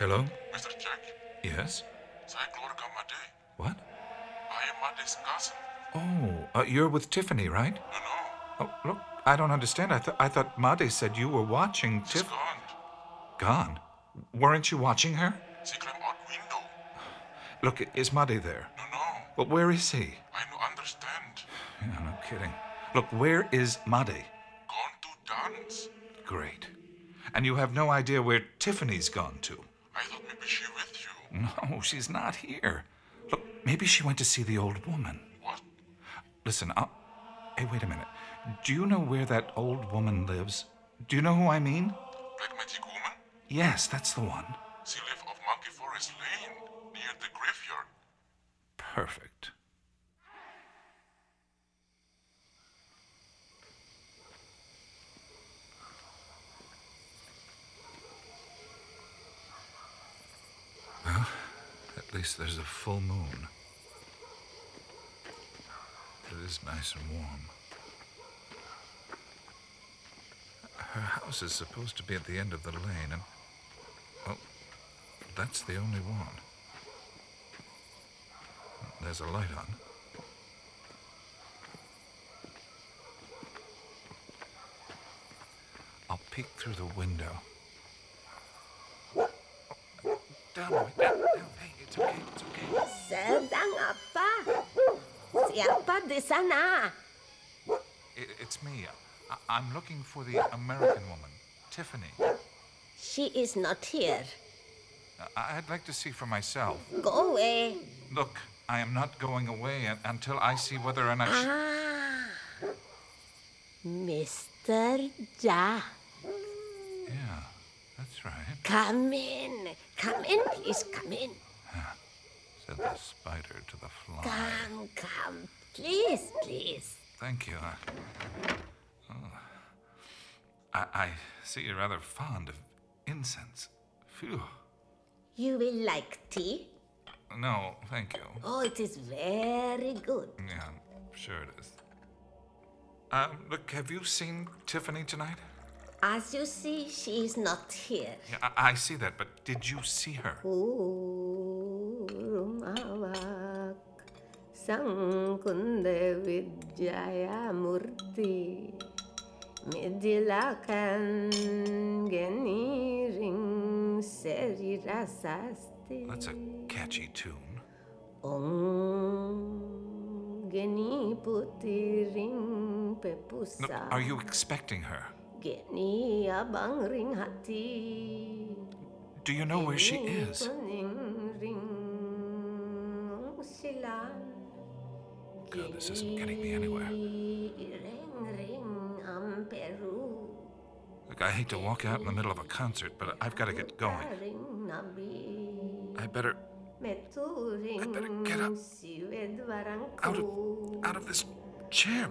Hello? Mr. Jack, Yes? saya keluarga Made. What? I am Made's cousin. Oh, you're with Tiffany, right? No, Oh, look, I don't understand. I thought Made said you were watching she's Tiff. gone. Gone? Weren't you watching her? She climbed out window. Look, is Made there? No. Well, where is he? I no understand. Yeah, no kidding. Look, where is Made? Gone to dance. Great. And you have no idea where Tiffany's gone to? I thought maybe she with you. No, she's not here. Look, maybe she went to see the old woman. What? Listen, hey, wait a minute. Do you know where that old woman lives? Do you know who I mean? Black magic woman? Yes, that's the one. She live off Monkey Forest Lane, near the graveyard. Perfect. Well, at least there's a full moon. It is nice and warm. Her house is supposed to be at the end of the lane, and, well, that's the only one. There's a light on. I'll peek through the window. Down. Hey, it's okay. Sedang apa? Siapa di sana? It's me. I'm looking for the American woman, Tiffany. She is not here. I'd like to see for myself. Go away. Look, I am not going away until I see whether or not Mr. Jack. Yeah, that's right, Come in. Come in, please. Come in. said the spider to the fly. Come. Please. Thank you. I see you're rather fond of incense. Phew. You will like tea? No, thank you. Oh, it is very good. Yeah, I'm sure it is. Look, have you seen Tiffany tonight? As you see, she is not here. Yeah, I see that, but did you see her? Rumawak sang kunde Wijaya Murti Midilakan geniring seri rasasti. That's a catchy tune. Om geni putiring pepusa. Look, are you expecting her? Geni abang ring hati. Do you know where she is? God, this isn't getting me anywhere. Look, I hate to walk out in the middle of a concert, but I've got to get going. I better get up out of this chair.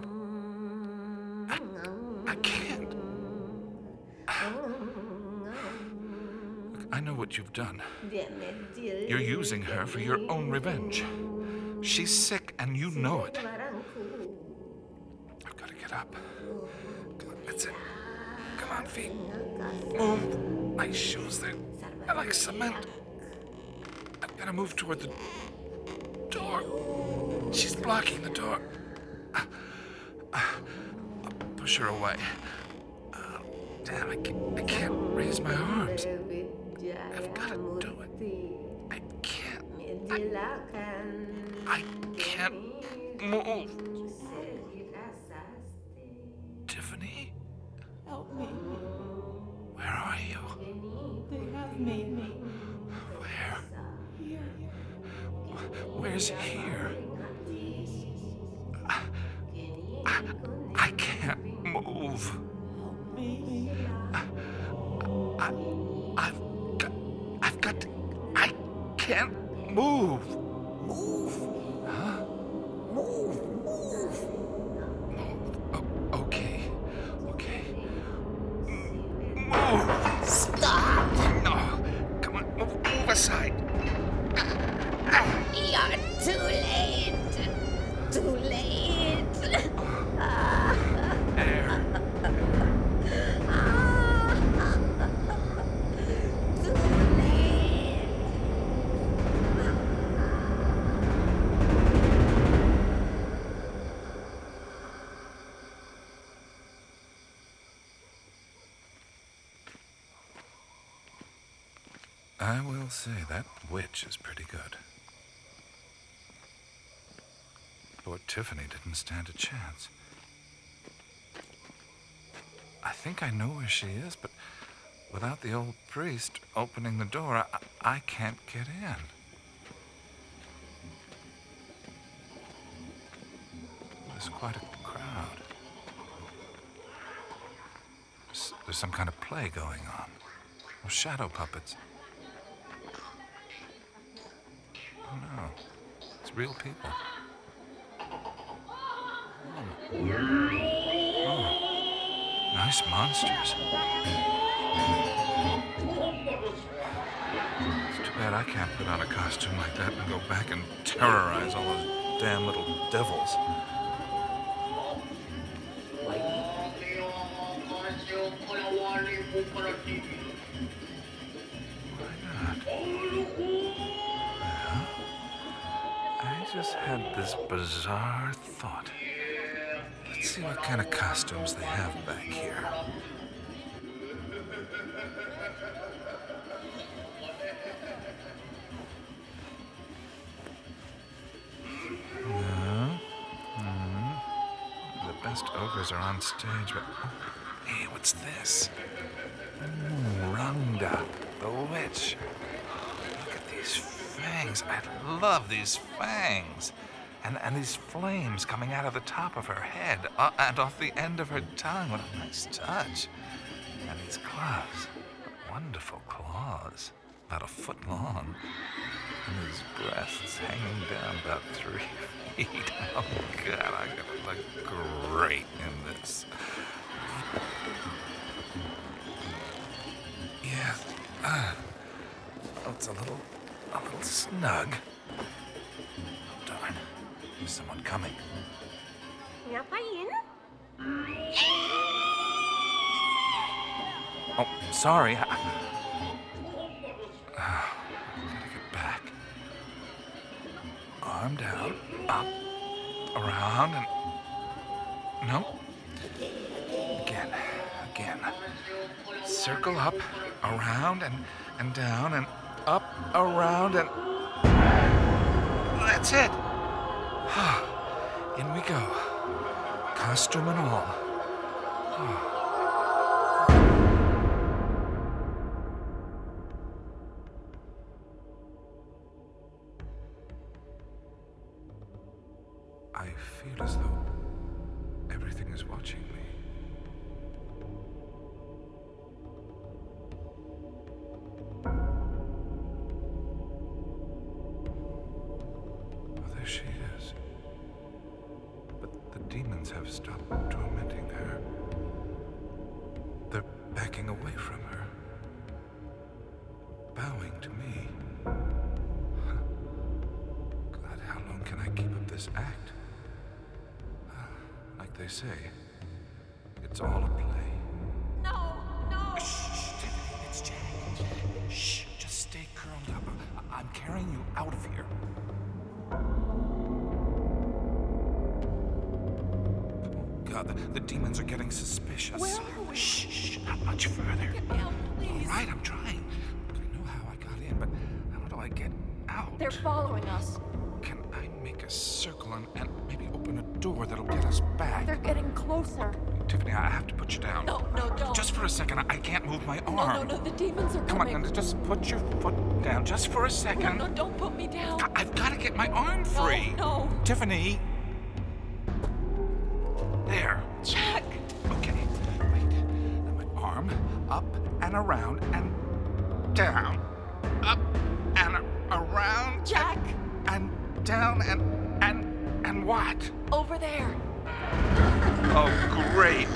I can't. Look, I know what you've done. You're using her for your own revenge. She's sick, and you know it. I've got to get up. Come on, that's it. Come on, feet. Move. Nice shoes there. I like cement. I've got to move toward the door. She's blocking the door. I'll push her away. Damn, I can't raise my arms. I've got to do it. I can't. I can't move. Tiffany? Help me. Where are you? They have me. Where? Here. Where's here? I can't move. Help me. I've got to. I can't move. Move. Huh? Move. Okay. Move. Stop. No. Come on, move aside. You're too late. Too late. There. Too late. I will say that witch is pretty good. Poor Tiffany didn't stand a chance. I think I know where she is, but without the old priest opening the door, I can't get in. There's quite a crowd. There's some kind of play going on. Or shadow puppets. Oh no, it's real people. Oh, nice monsters. It's too bad I can't put on a costume like that and go back and terrorize all those damn little devils. I just had this bizarre thought. Let's see what kind of costumes they have back here. The best ogres are on stage, but... Hey, what's this? Ranga, the witch. Look at these fangs. I love these fangs. And these flames coming out of the top of her head and off the end of her tongue. What a nice touch. And these claws. Wonderful claws. About a foot long. And his breasts hanging down about 3 feet. Oh, God, I'm gonna look great in this. Yeah. Oh, it's a little snug. Oh, darn. There's someone coming. Ngapain? Oh, sorry. Gotta get back. Arm down, up, around, and... No. Again. Circle up, around, and down, and up, around, and... That's it. In we go. Costume and all. I feel as though everything is watching me. Oh, there she is. But the demons have stopped tormenting her. They're backing away from her. Bowing to me. God, how long can I keep up this act? Like they say, it's all a play. No! Shh, Tiffany, it's Jack. Shh, just stay curled up. I'm carrying you out of here. Oh, God, the demons are getting suspicious. Where are we? Shh, not much further. Get me out, please. All right, I'm trying. I know how I got in, but how do I get out? They're following us. Can I make a circle and maybe open a door that'll get us back? They're getting closer. Tiffany, I have to put you down. No, don't. Just for a second, I can't move my arm. No, the demons are Come coming. on, just put your foot down, just for a second. No, don't put me down. I've got to get my arm free. No. Tiffany. There. Jack! Okay, wait. Now my arm, up and around and down. Up and around. Jack! And down and what? Over there. Oh, great.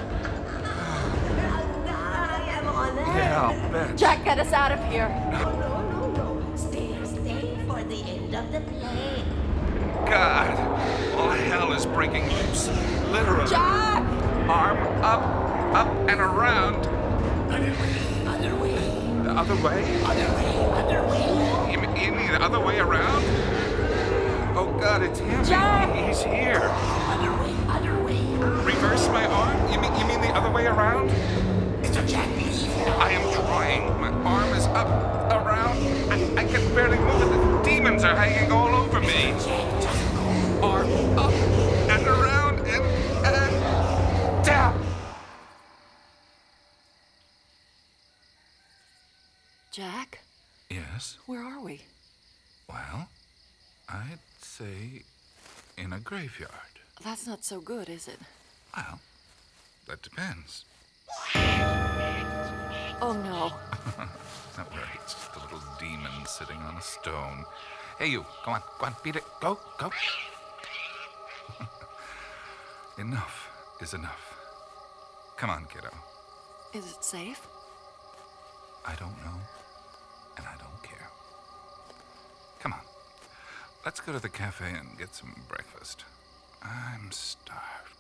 I'm on it. Yeah, I'll bet. Jack, get us out of here. No. Stay for the end of the play. God, all hell is breaking loose. Literally. Jack! Arm up and around. Other way. The other way? Other way. You mean the other way around? Oh God, it's him. Jack! He's here. Other way. Reverse my arm? You mean the other way around? Mr. Jack, please. I am trying. My arm is up. around. I can barely move it. The demons are hanging all over me. Arm up and around and down. Jack, Yes? where are we? Well, I'd say in a graveyard. That's not so good, is it? Well, that depends. Oh no. Don't worry, it's just a little demon sitting on a stone. Hey, you, go on, beat it. Go. Enough is enough. Come on, kiddo. Is it safe? I don't know, and I don't care. Come on, let's go to the cafe and get some breakfast. I'm starved.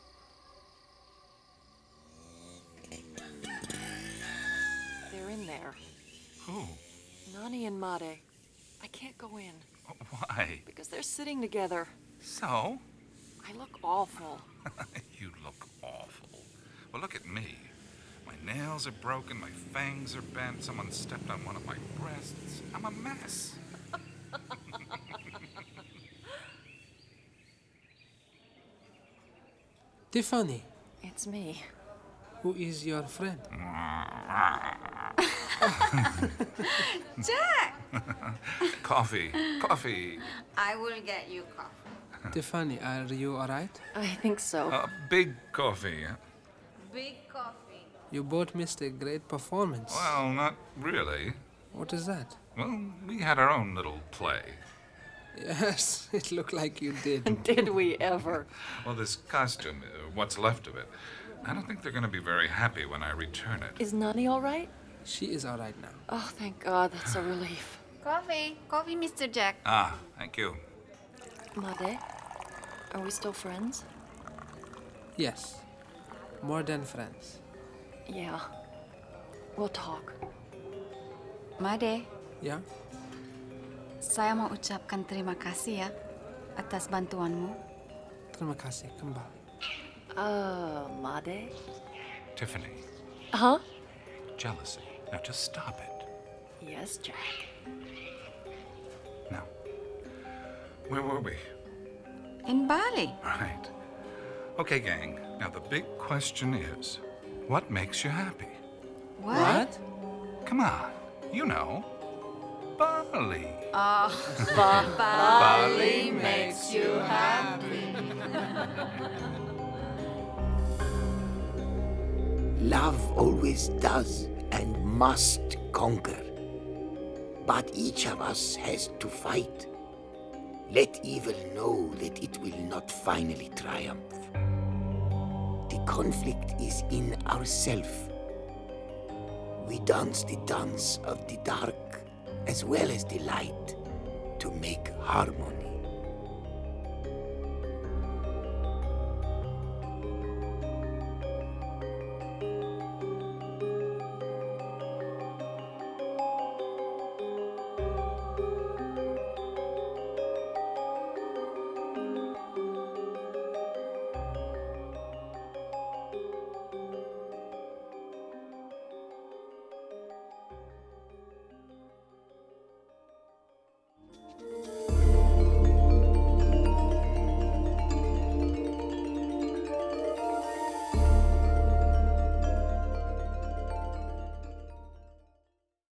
They're in there. Who? Nani and Made. I can't go in Why? because they're sitting together. So? I look awful. You look awful. Well, look at me. My nails are broken, my fangs are bent, someone stepped on one of my breasts. I'm a mess. Tiffany, It's me. who is your friend? Jack! Coffee. I will get you coffee. Tiffany, are you alright? I think so. Big coffee. Big coffee. You both missed a great performance. Well, not really. What is that? Well, we had our own little play. Yes, it looked like you did. Did we ever? Well, this costume, what's left of it, I don't think they're going to be very happy when I return it. Is Nani all right? She is alright now. Oh, thank God. That's a relief. Coffee. Coffee, Mr. Jack. Ah, thank you. Made, are we still friends? Yes, more than friends. Yeah. We'll talk. Made, Yeah? saya mau ucapkan terima kasih ya atas bantuanmu. Terima kasih kembali. Made? Tiffany, Huh? jealousy. Now just stop it. Yes, Jack. Now, where were we? In Bali. Right. Okay, gang. Now the big question is, what makes you happy? What? Come on, you know. Bali. Bali makes you happy. Love always does and must conquer. But each of us has to fight. Let evil know that it will not finally triumph. The conflict is in ourself. We dance the dance of the dark as well as the light to make harmony.